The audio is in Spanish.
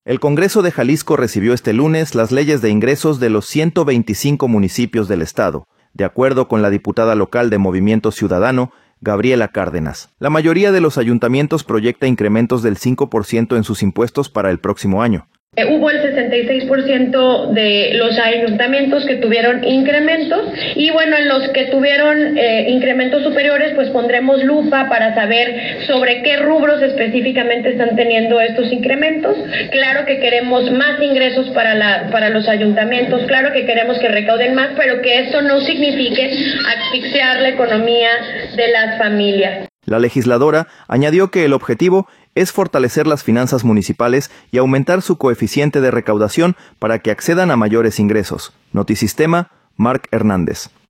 El Congreso de Jalisco recibió este lunes las leyes de ingresos de los 125 municipios del estado, de acuerdo con la diputada local de Movimiento Ciudadano, Gabriela Cárdenas. La mayoría de los ayuntamientos proyecta incrementos del 5% en sus impuestos para el próximo año. Hubo el 66% de los ayuntamientos que tuvieron incrementos y bueno, en los que tuvieron incrementos superiores, pues pondremos lupa para saber sobre qué rubros específicamente están teniendo estos incrementos. Claro que queremos más ingresos para los ayuntamientos, claro que queremos que recauden más, pero que esto no signifique asfixiar la economía de las familias. La legisladora añadió que el objetivo es fortalecer las finanzas municipales y aumentar su coeficiente de recaudación para que accedan a mayores ingresos. Notisistema, Marc Hernández.